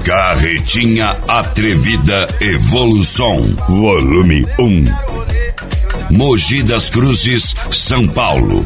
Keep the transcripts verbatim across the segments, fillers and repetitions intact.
Carretinha Atrevida Evolução, volume um. Mogi das Cruzes, São Paulo.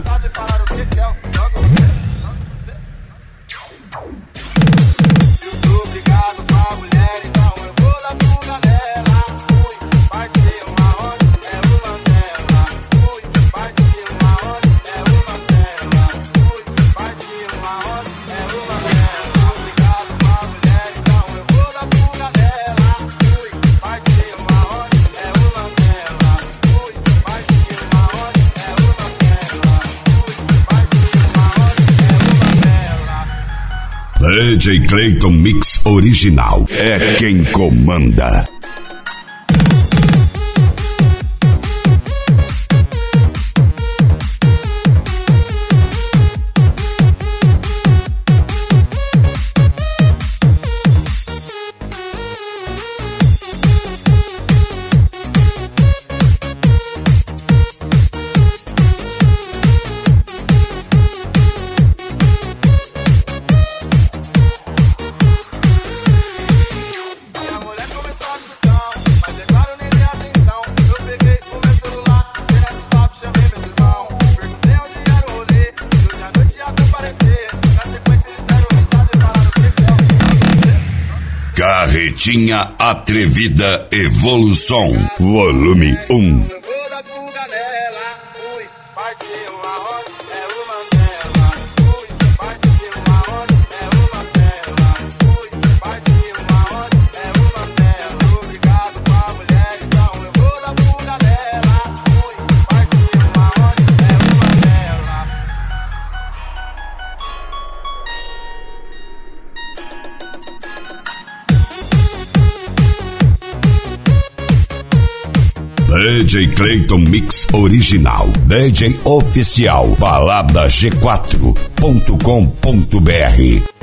D J Clayton Mix Original é quem comanda. Carretinha Atrevida Evolução, volume um. D J Clayton Mix Original, D J Oficial, balada g quatro ponto com ponto br.